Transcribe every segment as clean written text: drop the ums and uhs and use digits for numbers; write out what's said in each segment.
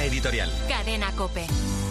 editorial. Cadena COPE.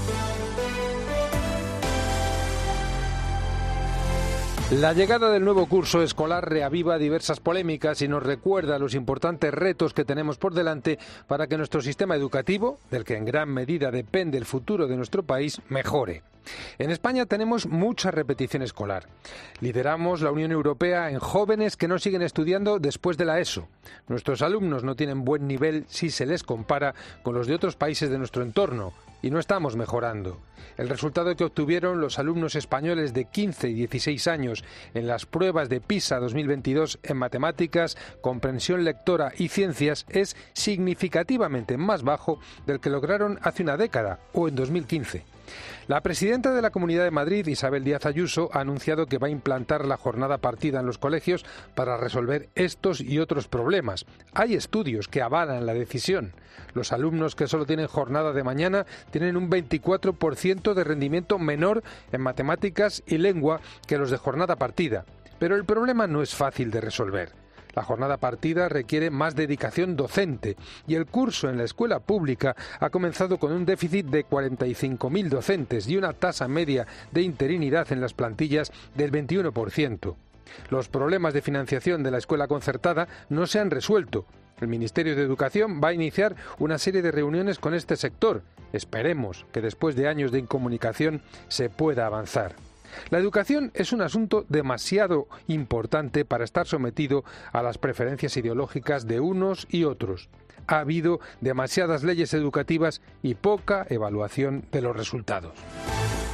La llegada del nuevo curso escolar reaviva diversas polémicas y nos recuerda los importantes retos que tenemos por delante para que nuestro sistema educativo, del que en gran medida depende el futuro de nuestro país, mejore. En España tenemos mucha repetición escolar. Lideramos la Unión Europea en jóvenes que no siguen estudiando después de la ESO. Nuestros alumnos no tienen buen nivel si se les compara con los de otros países de nuestro entorno. Y no estamos mejorando. El resultado que obtuvieron los alumnos españoles de 15 y 16 años en las pruebas de PISA 2022 en matemáticas, comprensión lectora y ciencias es significativamente más bajo del que lograron hace una década o en 2015. La presidenta de la Comunidad de Madrid, Isabel Díaz Ayuso, ha anunciado que va a implantar la jornada partida en los colegios para resolver estos y otros problemas. Hay estudios que avalan la decisión. Los alumnos que solo tienen jornada de mañana tienen un 24% de rendimiento menor en matemáticas y lengua que los de jornada partida. Pero el problema no es fácil de resolver. La jornada partida requiere más dedicación docente y el curso en la escuela pública ha comenzado con un déficit de 45.000 docentes y una tasa media de interinidad en las plantillas del 21%. Los problemas de financiación de la escuela concertada no se han resuelto. El Ministerio de Educación va a iniciar una serie de reuniones con este sector. Esperemos que después de años de incomunicación se pueda avanzar. La educación es un asunto demasiado importante para estar sometido a las preferencias ideológicas de unos y otros. Ha habido demasiadas leyes educativas y poca evaluación de los resultados.